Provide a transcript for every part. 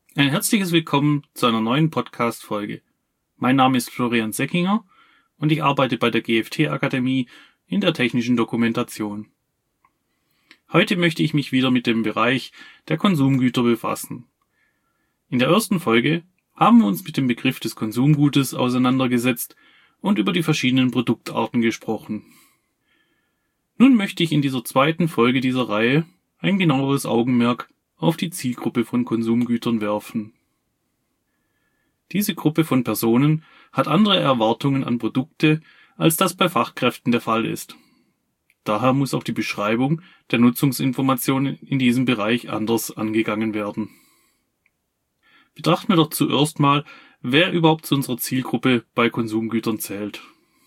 Ein herzliches Willkommen zu einer neuen Podcast-Folge. Mein Name ist Florian Seckinger und ich arbeite bei der GFT-Akademie in der technischen Dokumentation. Heute möchte ich mich wieder mit dem Bereich der Konsumgüter befassen. In der ersten Folge haben wir uns mit dem Begriff des Konsumgutes auseinandergesetzt und über die verschiedenen Produktarten gesprochen. Nun möchte ich in dieser zweiten Folge dieser Reihe ein genaueres Augenmerk auf die Zielgruppe von Konsumgütern werfen. Diese Gruppe von Personen hat andere Erwartungen an Produkte, als das bei Fachkräften der Fall ist. Daher muss auch die Beschreibung der Nutzungsinformationen in diesem Bereich anders angegangen werden. Betrachten wir doch zuerst mal, wer überhaupt zu unserer Zielgruppe bei Konsumgütern zählt.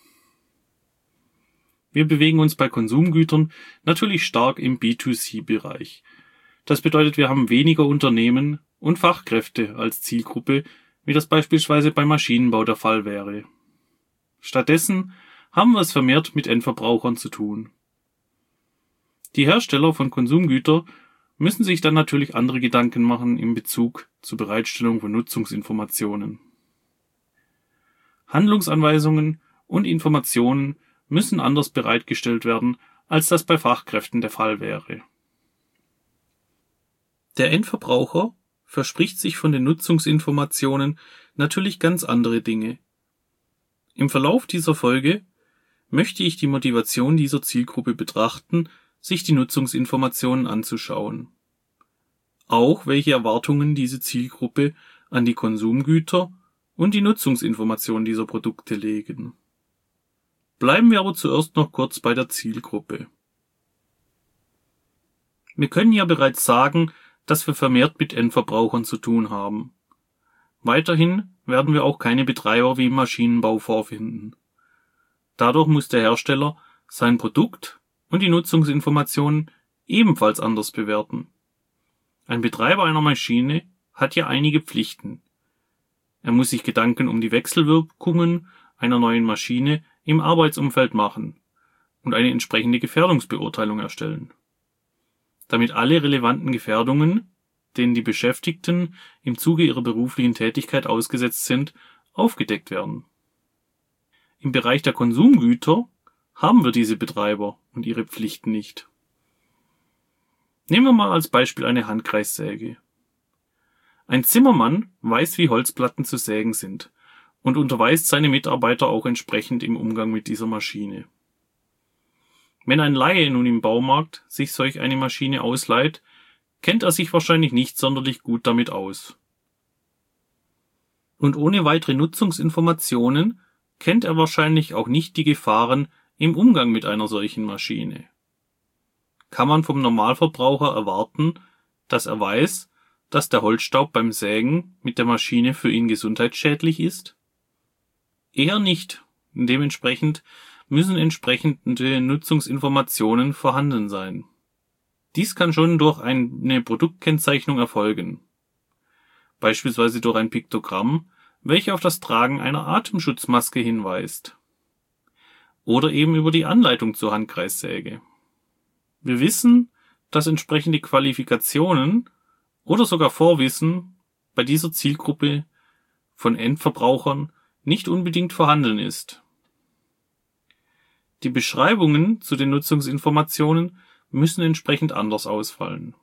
Wir bewegen uns bei Konsumgütern natürlich stark im B2C-Bereich. Das bedeutet, wir haben weniger Unternehmen und Fachkräfte als Zielgruppe, wie das beispielsweise beim Maschinenbau der Fall wäre. Stattdessen haben wir es vermehrt mit Endverbrauchern zu tun. Die Hersteller von Konsumgütern müssen sich dann natürlich andere Gedanken machen in Bezug zur Bereitstellung von Nutzungsinformationen. Handlungsanweisungen und Informationen müssen anders bereitgestellt werden, als das bei Fachkräften der Fall wäre. Der Endverbraucher verspricht sich von den Nutzungsinformationen natürlich ganz andere Dinge. Im Verlauf dieser Folge möchte ich die Motivation dieser Zielgruppe betrachten, sich die Nutzungsinformationen anzuschauen. Auch welche Erwartungen diese Zielgruppe an die Konsumgüter und die Nutzungsinformationen dieser Produkte legen. Bleiben wir aber zuerst noch kurz bei der Zielgruppe. Wir können ja bereits sagen, dass wir vermehrt mit Endverbrauchern zu tun haben. Weiterhin werden wir auch keine Betreiber wie im Maschinenbau vorfinden. Dadurch muss der Hersteller sein Produkt und die Nutzungsinformationen ebenfalls anders bewerten. Ein Betreiber einer Maschine hat ja einige Pflichten. Er muss sich Gedanken um die Wechselwirkungen einer neuen Maschine im Arbeitsumfeld machen und eine entsprechende Gefährdungsbeurteilung erstellen, damit alle relevanten Gefährdungen, denen die Beschäftigten im Zuge ihrer beruflichen Tätigkeit ausgesetzt sind, aufgedeckt werden. Im Bereich der Konsumgüter haben wir diese Betreiber und ihre Pflichten nicht. Nehmen wir mal als Beispiel eine Handkreissäge. Ein Zimmermann weiß, wie Holzplatten zu sägen sind und unterweist seine Mitarbeiter auch entsprechend im Umgang mit dieser Maschine. Wenn ein Laie nun im Baumarkt sich solch eine Maschine ausleiht, kennt er sich wahrscheinlich nicht sonderlich gut damit aus. Und ohne weitere Nutzungsinformationen kennt er wahrscheinlich auch nicht die Gefahren im Umgang mit einer solchen Maschine. Kann man vom Normalverbraucher erwarten, dass er weiß, dass der Holzstaub beim Sägen mit der Maschine für ihn gesundheitsschädlich ist? Eher nicht. Dementsprechend müssen entsprechende Nutzungsinformationen vorhanden sein. Dies kann schon durch eine Produktkennzeichnung erfolgen. Beispielsweise durch ein Piktogramm, welches auf das Tragen einer Atemschutzmaske hinweist. Oder eben über die Anleitung zur Handkreissäge. Wir wissen, dass entsprechende Qualifikationen oder sogar Vorwissen bei dieser Zielgruppe von Endverbrauchern nicht unbedingt vorhanden ist. Die Beschreibungen zu den Nutzungsinformationen müssen entsprechend anders ausfallen.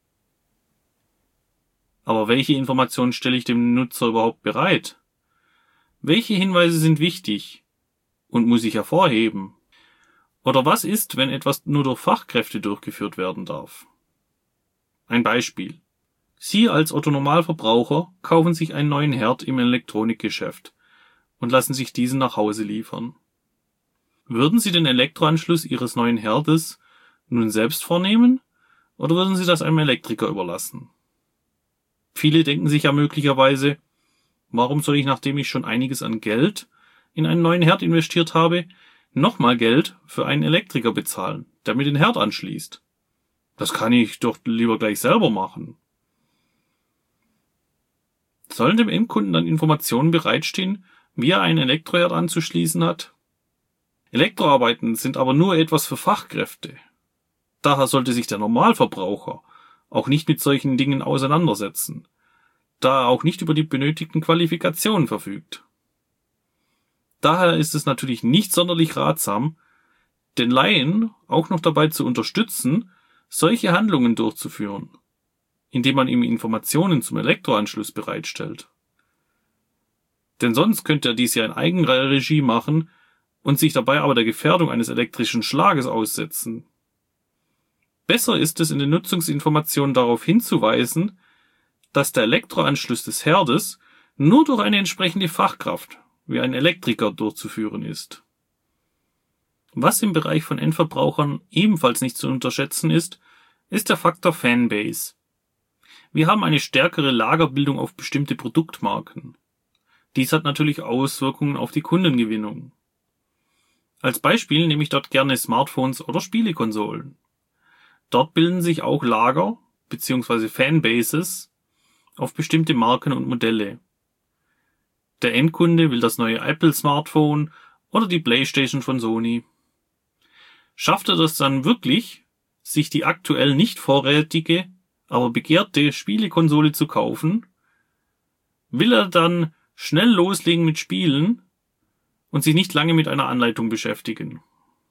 Aber welche Informationen stelle ich dem Nutzer überhaupt bereit? Welche Hinweise sind wichtig und muss ich hervorheben? Oder was ist, wenn etwas nur durch Fachkräfte durchgeführt werden darf? Ein Beispiel. Sie als Otto-Normalverbraucher kaufen sich einen neuen Herd im Elektronikgeschäft und lassen sich diesen nach Hause liefern. Würden Sie den Elektroanschluss Ihres neuen Herdes nun selbst vornehmen oder würden Sie das einem Elektriker überlassen? Viele denken sich ja möglicherweise, warum soll ich, nachdem ich schon einiges an Geld in einen neuen Herd investiert habe, nochmal Geld für einen Elektriker bezahlen, der mir den Herd anschließt? Das kann ich doch lieber gleich selber machen. Sollen dem Endkunden dann Informationen bereitstehen, wie er einen Elektroherd anzuschließen hat? Elektroarbeiten sind aber nur etwas für Fachkräfte. Daher sollte sich der Normalverbraucher auch nicht mit solchen Dingen auseinandersetzen. da er auch nicht über die benötigten Qualifikationen verfügt. Daher ist es natürlich nicht sonderlich ratsam, den Laien auch noch dabei zu unterstützen, solche Handlungen durchzuführen, indem man ihm Informationen zum Elektroanschluss bereitstellt. Denn sonst könnte er dies ja in Eigenregie machen und sich dabei aber der Gefährdung eines elektrischen Schlages aussetzen. Besser ist es, in den Nutzungsinformationen darauf hinzuweisen, dass der Elektroanschluss des Herdes nur durch eine entsprechende Fachkraft, wie ein Elektriker, durchzuführen ist. Was im Bereich von Endverbrauchern ebenfalls nicht zu unterschätzen ist der Faktor Fanbase. Wir haben eine stärkere Lagerbildung auf bestimmte Produktmarken. Dies hat natürlich Auswirkungen auf die Kundengewinnung. Als Beispiel nehme ich dort gerne Smartphones oder Spielekonsolen. Dort bilden sich auch Lager bzw. Fanbases auf bestimmte Marken und Modelle. Der Endkunde will das neue Apple-Smartphone oder die PlayStation von Sony. Schafft er das dann wirklich, sich die aktuell nicht vorrätige, aber begehrte Spielekonsole zu kaufen, will er dann schnell loslegen mit Spielen und sich nicht lange mit einer Anleitung beschäftigen.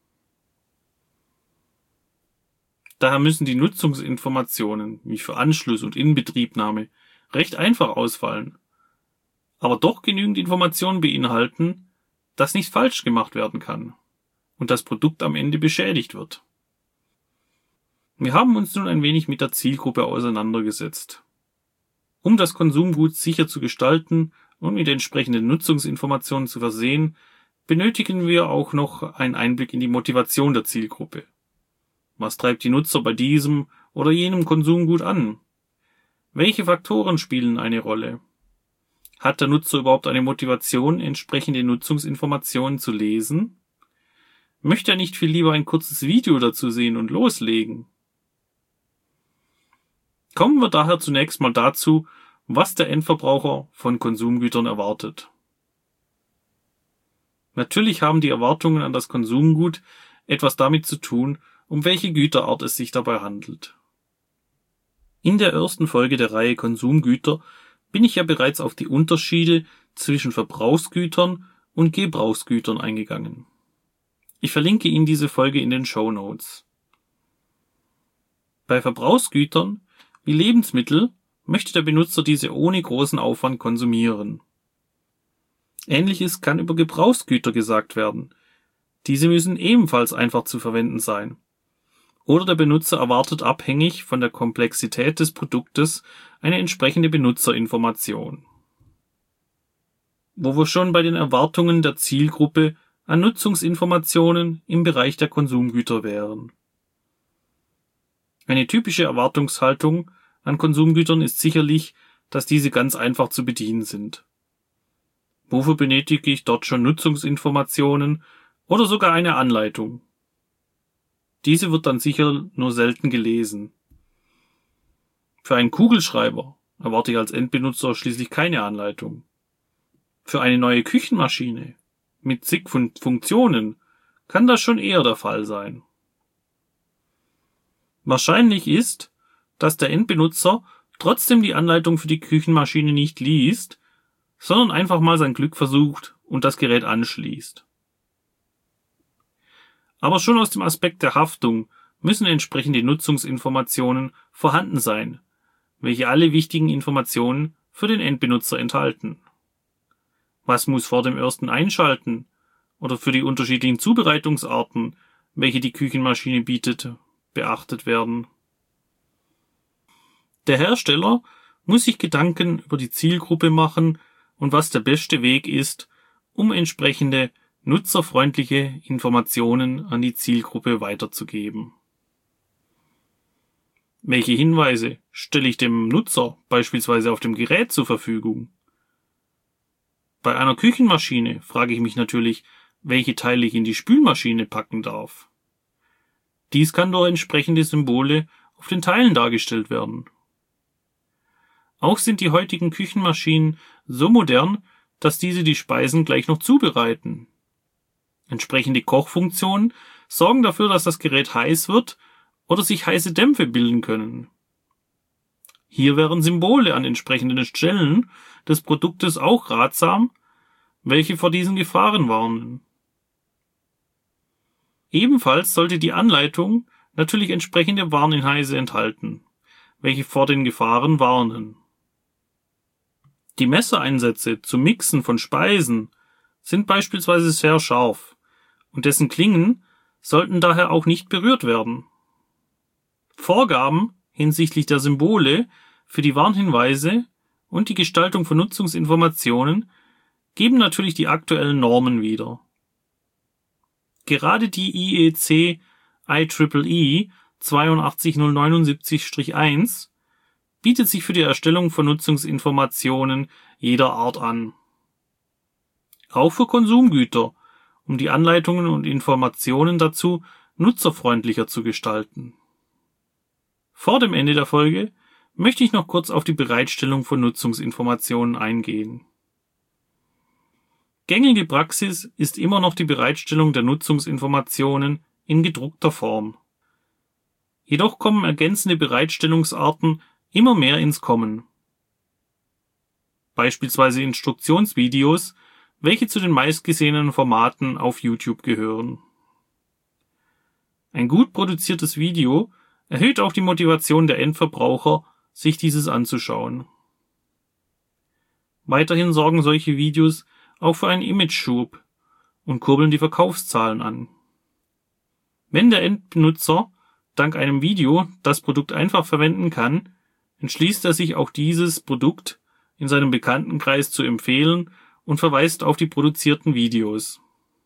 Daher müssen die Nutzungsinformationen, wie für Anschluss und Inbetriebnahme, recht einfach ausfallen, aber doch genügend Informationen beinhalten, dass nicht falsch gemacht werden kann und das Produkt am Ende beschädigt wird. Wir haben uns nun ein wenig mit der Zielgruppe auseinandergesetzt. Um das Konsumgut sicher zu gestalten und mit entsprechenden Nutzungsinformationen zu versehen, benötigen wir auch noch einen Einblick in die Motivation der Zielgruppe. Was treibt die Nutzer bei diesem oder jenem Konsumgut an? Welche Faktoren spielen eine Rolle? Hat der Nutzer überhaupt eine Motivation, entsprechende Nutzungsinformationen zu lesen? Möchte er nicht viel lieber ein kurzes Video dazu sehen und loslegen? Kommen wir daher zunächst mal dazu, was der Endverbraucher von Konsumgütern erwartet. Natürlich haben die Erwartungen an das Konsumgut etwas damit zu tun, um welche Güterart es sich dabei handelt. In der ersten Folge der Reihe Konsumgüter bin ich ja bereits auf die Unterschiede zwischen Verbrauchsgütern und Gebrauchsgütern eingegangen. Ich verlinke Ihnen diese Folge in den Shownotes. Bei Verbrauchsgütern wie Lebensmittel möchte der Benutzer diese ohne großen Aufwand konsumieren. Ähnliches kann über Gebrauchsgüter gesagt werden. Diese müssen ebenfalls einfach zu verwenden sein. Oder der Benutzer erwartet abhängig von der Komplexität des Produktes eine entsprechende Benutzerinformation. Wo wir schon bei den Erwartungen der Zielgruppe an Nutzungsinformationen im Bereich der Konsumgüter wären. Eine typische Erwartungshaltung an Konsumgütern ist sicherlich, dass diese ganz einfach zu bedienen sind. Wofür benötige ich dort schon Nutzungsinformationen oder sogar eine Anleitung? Diese wird dann sicher nur selten gelesen. Für einen Kugelschreiber erwarte ich als Endbenutzer schließlich keine Anleitung. Für eine neue Küchenmaschine mit zig Funktionen kann das schon eher der Fall sein. Wahrscheinlich ist, dass der Endbenutzer trotzdem die Anleitung für die Küchenmaschine nicht liest, sondern einfach mal sein Glück versucht und das Gerät anschließt. Aber schon aus dem Aspekt der Haftung müssen entsprechende Nutzungsinformationen vorhanden sein, welche alle wichtigen Informationen für den Endbenutzer enthalten. Was muss vor dem ersten Einschalten oder für die unterschiedlichen Zubereitungsarten, welche die Küchenmaschine bietet, beachtet werden? Der Hersteller muss sich Gedanken über die Zielgruppe machen und was der beste Weg ist, um entsprechende nutzerfreundliche Informationen an die Zielgruppe weiterzugeben. Welche Hinweise stelle ich dem Nutzer beispielsweise auf dem Gerät zur Verfügung? Bei einer Küchenmaschine frage ich mich natürlich, welche Teile ich in die Spülmaschine packen darf. Dies kann durch entsprechende Symbole auf den Teilen dargestellt werden. Auch sind die heutigen Küchenmaschinen so modern, dass diese die Speisen gleich noch zubereiten. Entsprechende Kochfunktionen sorgen dafür, dass das Gerät heiß wird oder sich heiße Dämpfe bilden können. Hier wären Symbole an entsprechenden Stellen des Produktes auch ratsam, welche vor diesen Gefahren warnen. Ebenfalls sollte die Anleitung natürlich entsprechende Warnhinweise enthalten, welche vor den Gefahren warnen. Die Messereinsätze zum Mixen von Speisen sind beispielsweise sehr scharf und dessen Klingen sollten daher auch nicht berührt werden. Vorgaben hinsichtlich der Symbole für die Warnhinweise und die Gestaltung von Nutzungsinformationen geben natürlich die aktuellen Normen wieder. Gerade die IEC IEEE 82079-1 bietet sich für die Erstellung von Nutzungsinformationen jeder Art an. Auch für Konsumgüter, um die Anleitungen und Informationen dazu nutzerfreundlicher zu gestalten. Vor dem Ende der Folge möchte ich noch kurz auf die Bereitstellung von Nutzungsinformationen eingehen. Gängige Praxis ist immer noch die Bereitstellung der Nutzungsinformationen in gedruckter Form. Jedoch kommen ergänzende Bereitstellungsarten immer mehr ins Kommen. Beispielsweise Instruktionsvideos, welche zu den meistgesehenen Formaten auf YouTube gehören. Ein gut produziertes Video erhöht auch die Motivation der Endverbraucher, sich dieses anzuschauen. Weiterhin sorgen solche Videos auch für einen Imageschub und kurbeln die Verkaufszahlen an. Wenn der Endbenutzer dank einem Video das Produkt einfach verwenden kann, entschließt er sich auch dieses Produkt in seinem Bekanntenkreis zu empfehlen und verweist auf die produzierten Videos.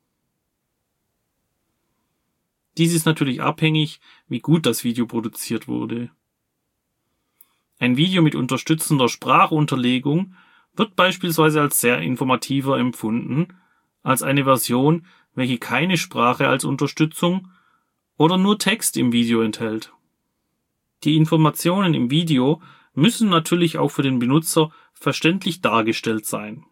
Dies ist natürlich abhängig, wie gut das Video produziert wurde. Ein Video mit unterstützender Sprachunterlegung wird beispielsweise als sehr informativer empfunden als eine Version, welche keine Sprache als Unterstützung oder nur Text im Video enthält. Die Informationen im Video müssen natürlich auch für den Benutzer verständlich dargestellt sein.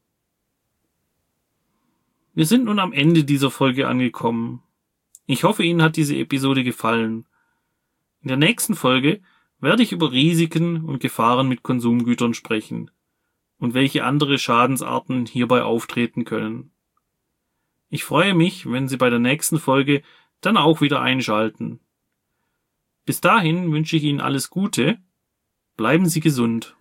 Wir sind nun am Ende dieser Folge angekommen. Ich hoffe, Ihnen hat diese Episode gefallen. In der nächsten Folge werde ich über Risiken und Gefahren mit Konsumgütern sprechen und welche andere Schadensarten hierbei auftreten können. Ich freue mich, wenn Sie bei der nächsten Folge dann auch wieder einschalten. Bis dahin wünsche ich Ihnen alles Gute, bleiben Sie gesund.